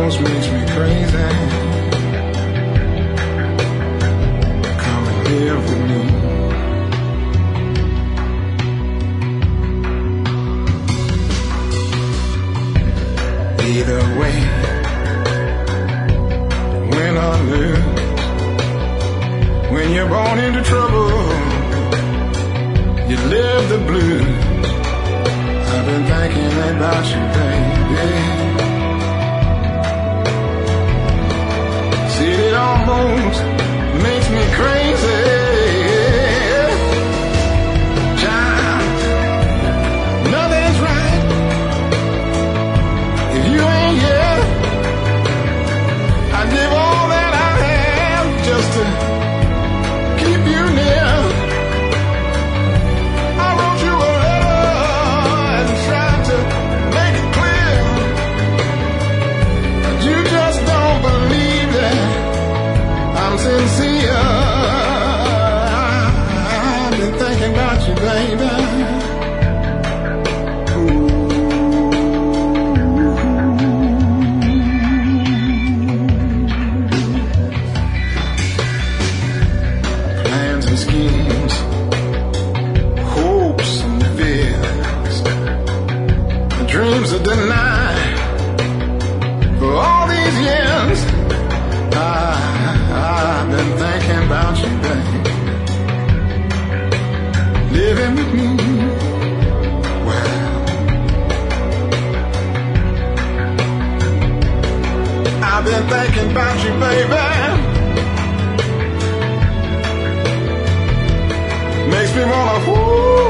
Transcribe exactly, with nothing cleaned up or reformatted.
almost makes me crazy. Come and live with me. Either way, win or lose, when you're born into trouble, you live the blues. I've been thinking about you, baby. See, it almost makes me crazy. Child, nothing's right if you ain't here. I'd give all that I have just to keep you near. I wrote you a letter and tried to make it clear, but you just don't believe that I'm sincere. I've been thinking about you, baby. Plans and schemes, hopes and fears, the dreams are denied for all these years. I, I've been thinking about you, baby. Living with me, well, I've been thinking about you, baby. Makes me wanna, whoo.